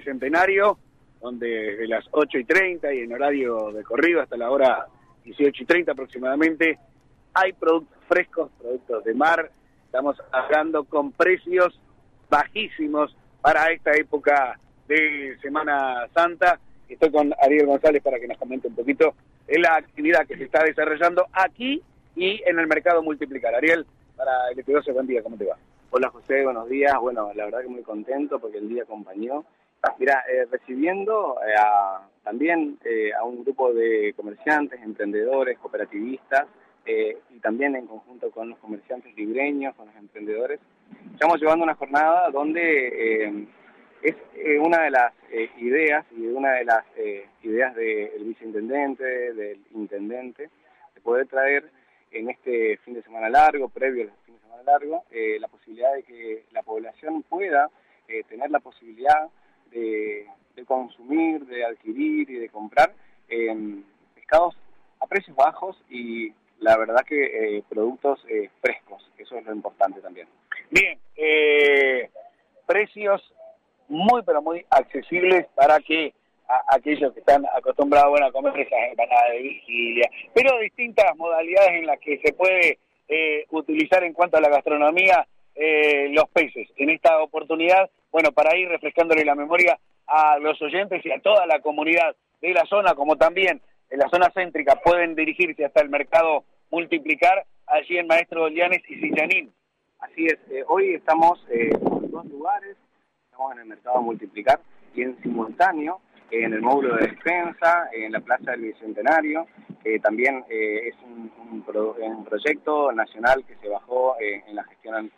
Bicentenario, donde de las 8:30 y en horario de corrido hasta la hora 18:30 aproximadamente, hay productos frescos, productos de mar. Estamos hablando con precios bajísimos para esta época de Semana Santa. Estoy con Ariel González para que nos comente un poquito de la actividad que se está desarrollando aquí y en el mercado Multiplicar. Ariel, para el LT12, buen día, ¿cómo te va? Hola José, buenos días. Bueno, la verdad que muy contento porque el día acompañó. Mira, recibiendo también a un grupo de comerciantes, emprendedores, cooperativistas y también en conjunto con los comerciantes libreños, con los emprendedores, estamos llevando una jornada donde es una de las ideas y una de las ideas del viceintendente, del intendente, de poder traer en este fin de semana largo, previo al fin de semana largo, la posibilidad de que la población pueda tener la posibilidad de consumir, de adquirir y de comprar pescados a precios bajos y la verdad que productos frescos, eso es lo importante también. Bien, precios muy pero muy accesibles para que aquellos que están acostumbrados a comer esas empanadas de vigilia, pero distintas modalidades en las que se puede utilizar en cuanto a la gastronomía los peces. En esta oportunidad, bueno, para ir refrescándole la memoria a los oyentes y a toda la comunidad de la zona, como también en la zona céntrica, pueden dirigirse hasta el mercado Multiplicar, allí en Maestro Dolianes y Sillanín. Así es, hoy estamos en dos lugares, estamos en el mercado Multiplicar y en simultáneo en el módulo de despensa, en la Plaza del Bicentenario, también es un proyecto nacional que se bajó en la gestión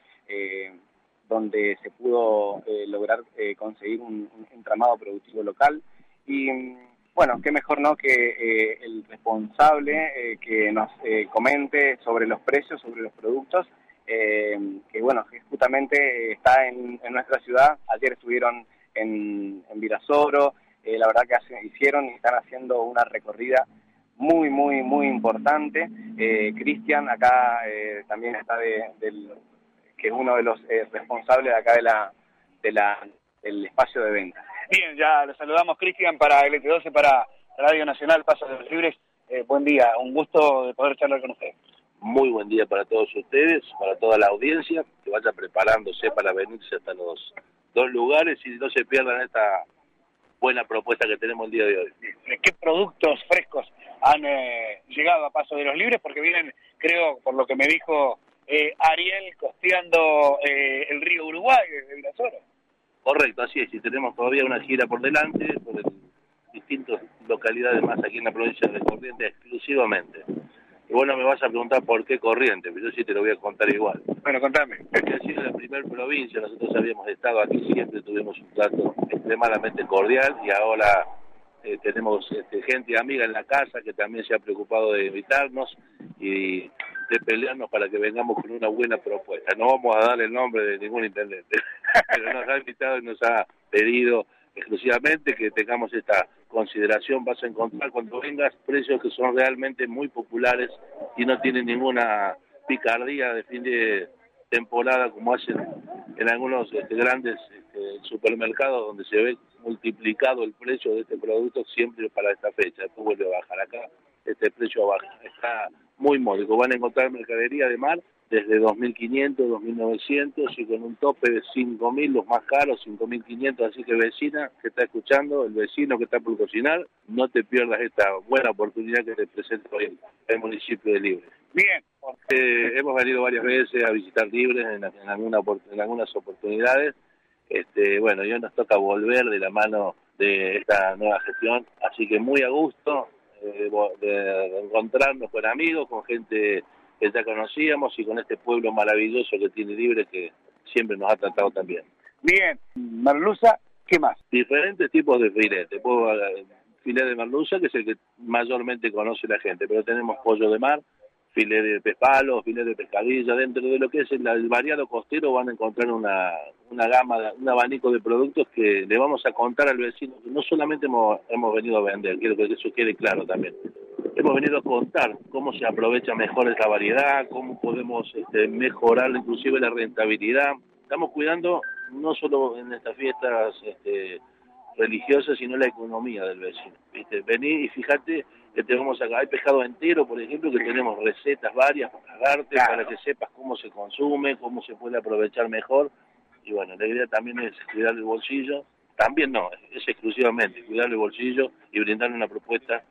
donde se pudo lograr conseguir un entramado productivo local y bueno, qué mejor no que el responsable que nos comente sobre los precios, sobre los productos, que bueno, que justamente está en nuestra ciudad. Ayer estuvieron en Virasoro, la verdad que hicieron y están haciendo una recorrida muy importante. Cristian acá también está que es uno de los responsables de acá del espacio de venta. Bien, ya lo saludamos, Cristian, para LT12, para Radio Nacional Paso de los Libres. Buen día, un gusto de poder charlar con usted. Muy buen día para todos ustedes, para toda la audiencia, que vaya preparándose para venirse hasta los dos lugares y no se pierdan esta buena propuesta que tenemos el día de hoy. ¿Qué productos frescos han llegado a Paso de los Libres? Porque vienen, creo, por lo que me dijo Ariel, costeando el río Uruguay desde Virasoro. Correcto, así es, y tenemos todavía una gira por delante, por distintas localidades más aquí en la provincia de Corrientes exclusivamente. Y bueno, me vas a preguntar por qué Corrientes, pero yo sí te lo voy a contar igual. Bueno, contame. Porque ha sido la primera provincia, nosotros habíamos estado aquí, siempre tuvimos un trato extremadamente cordial y ahora tenemos gente amiga en la casa que también se ha preocupado de invitarnos y de pelearnos para que vengamos con una buena propuesta. No vamos a dar el nombre de ningún intendente, pero nos ha invitado y nos ha pedido exclusivamente que tengamos esta consideración. Vas a encontrar cuando vengas precios que son realmente muy populares y no tienen ninguna picardía de fin de temporada como hacen en algunos grandes supermercados donde se ve multiplicado el precio de este producto siempre para esta fecha. Después vuelve a bajar. Acá este precio baja, está muy módico. Van a encontrar mercadería de mar desde 2.500, 2.900 y con un tope de 5.000, los más caros, 5.500. Así que vecina que está escuchando, el vecino que está por cocinar, no te pierdas esta buena oportunidad que te presenta hoy el municipio de Libres. Bien. Hemos venido varias veces a visitar Libres en algunas oportunidades. Bueno, y hoy nos toca volver de la mano de esta nueva gestión, así que muy a gusto de encontrarnos con amigos, con gente que ya conocíamos y con este pueblo maravilloso que tiene Libres que siempre nos ha tratado tan bien. Bien, merluza, ¿qué más? Diferentes tipos de filete. Filete de merluza, que es el que mayormente conoce la gente, pero tenemos pollo de mar, filete de pez palo, filete de pescadilla. Dentro de lo que es el variado costero van a encontrar una gama, un abanico de productos que le vamos a contar al vecino, que no solamente hemos venido a vender, quiero que eso quede claro también. Hemos venido a contar cómo se aprovecha mejor esta variedad, cómo podemos mejorar inclusive la rentabilidad. Estamos cuidando, no solo en estas fiestas religiosa, sino la economía del vecino, ¿viste? Vení y fíjate que tenemos acá, hay pescado entero, por ejemplo, que tenemos recetas varias para darte, para que sepas cómo se consume, cómo se puede aprovechar mejor, y bueno, la idea también es cuidar el bolsillo, también no, es exclusivamente cuidar el bolsillo y brindarle una propuesta,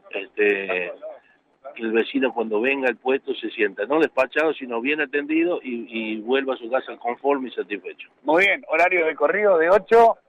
que el vecino cuando venga al puesto se sienta, no despachado, sino bien atendido y vuelva a su casa conforme y satisfecho. Muy bien, horario de corrido de 8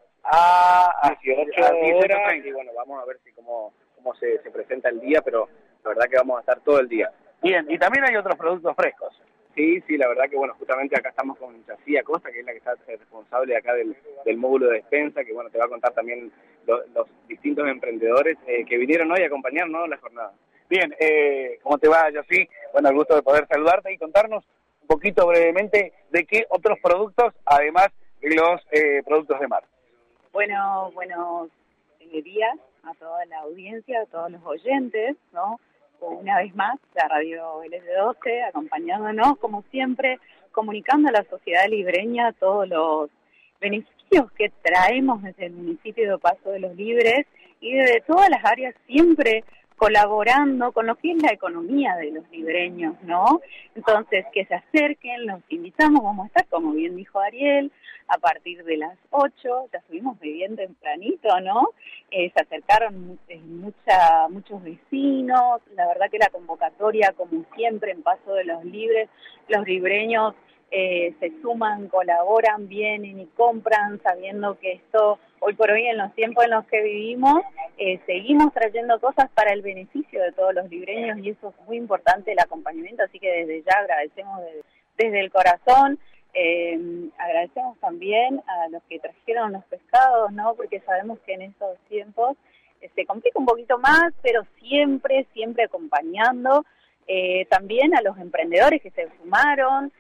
a 18 horas. Y bueno, vamos a ver si cómo se presenta el día, pero la verdad que vamos a estar todo el día. Bien, y también hay otros productos frescos. Sí, la verdad que bueno, justamente acá estamos con Yací Acosta, que es la que está responsable acá del módulo de despensa, que bueno, te va a contar también los distintos emprendedores que vinieron hoy a acompañarnos en la jornada. Bien, ¿cómo te va, Yací? Bueno, el gusto de poder saludarte y contarnos un poquito brevemente de qué otros productos, además de los productos de mar. Bueno, buenos días a toda la audiencia, a todos los oyentes, ¿no? Una vez más, la Radio LS12, acompañándonos, como siempre, comunicando a la sociedad libreña todos los beneficios que traemos desde el municipio de Paso de los Libres y desde todas las áreas, siempre colaborando con lo que es la economía de los libreños, ¿no? Entonces, que se acerquen, los invitamos, vamos a estar, como bien dijo Ariel, a partir de las 8, ya subimos bien tempranito, ¿no? Se acercaron muchos vecinos, la verdad que la convocatoria, como siempre, en Paso de los Libres, los libreños se suman, colaboran, vienen y compran, sabiendo que esto, hoy por hoy, en los tiempos en los que vivimos, seguimos trayendo cosas para el beneficio de todos los libreños y eso es muy importante, el acompañamiento, así que desde ya agradecemos desde el corazón. Agradecemos también a los que trajeron los pescados, ¿no? Porque sabemos que en estos tiempos se complica un poquito más, pero siempre acompañando. También a los emprendedores que se sumaron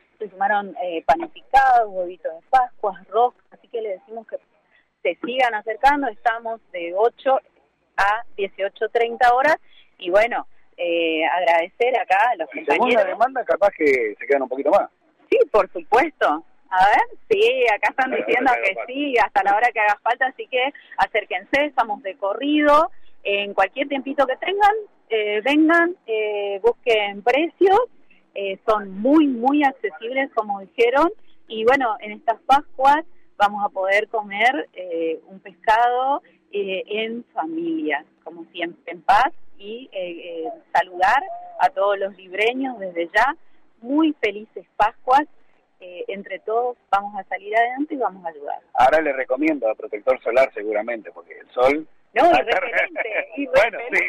panificados, huevitos de Pascua, roscas, así que les decimos que se sigan acercando. Estamos de 8 a 18:30 horas y bueno, agradecer acá a los compañeros. Según la demanda, capaz que se quedan un poquito más. Sí, por supuesto. A ver, sí, acá están diciendo que sí, hasta la hora que haga falta, así que acérquense, estamos de corrido, en cualquier tiempito que tengan, vengan, busquen precios, son muy accesibles, como dijeron, y bueno, en estas Pascuas vamos a poder comer un pescado en familia, como siempre, en paz, y saludar a todos los libreños desde ya. Muy felices Pascuas, entre todos vamos a salir adelante y vamos a ayudar. Ahora le recomiendo a protector solar seguramente, porque el sol... No, y repelente. Bueno, sí.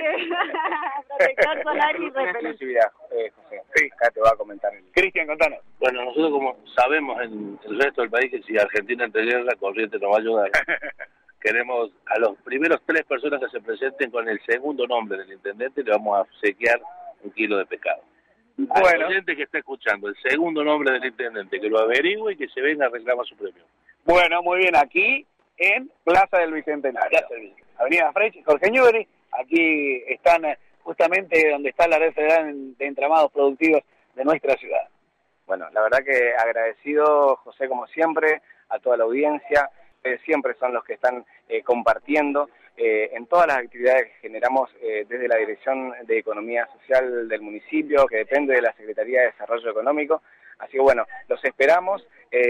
Protector solar y repelente. José, sí, acá te va a comentar. Cristian, contanos. Bueno, nosotros como sabemos en el resto del país que si Argentina entre guerra, Corrientes nos va a ayudar. Queremos a los primeros 3 personas que se presenten con el segundo nombre del intendente, le vamos a obsequiar 1 kilo de pescado. Bueno. Al oyente que está escuchando, el segundo nombre del intendente, que lo averigüe y que se venga a reclamar su premio. Bueno, muy bien, aquí en Plaza del Bicentenario. Avenida Freixi, Jorge Newbery, aquí están justamente donde está la red federal de entramados productivos de nuestra ciudad. Bueno, la verdad que agradecido, José, como siempre, a toda la audiencia, siempre son los que están compartiendo en todas las actividades que generamos desde la Dirección de Economía Social del municipio, que depende de la Secretaría de Desarrollo Económico. Así que bueno, los esperamos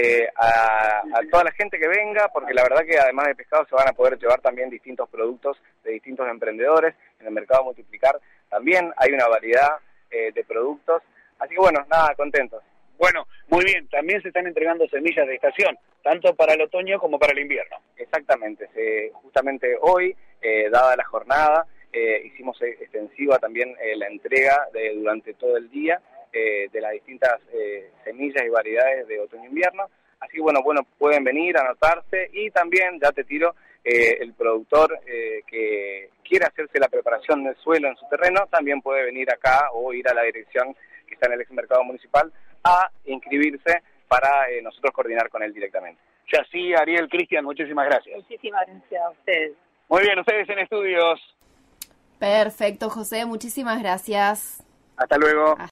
a toda la gente que venga, porque la verdad que además de pescado se van a poder llevar también distintos productos de distintos emprendedores. En el mercado Multiplicar también hay una variedad de productos. Así que bueno, nada, contentos. Bueno, muy bien, también se están entregando semillas de estación, tanto para el otoño como para el invierno. Exactamente, justamente hoy, dada la jornada, hicimos extensiva también la entrega durante todo el día de las distintas semillas y variedades de otoño-invierno. Así que bueno, pueden venir a anotarse y también, ya te tiro, el productor que quiera hacerse la preparación del suelo en su terreno, también puede venir acá o ir a la dirección que está en el ex mercado municipal a inscribirse para nosotros coordinar con él directamente. Yací, Ariel, Cristian, muchísimas gracias. Muchísimas gracias a ustedes. Muy bien, ustedes en estudios. Perfecto, José, muchísimas gracias. Hasta luego.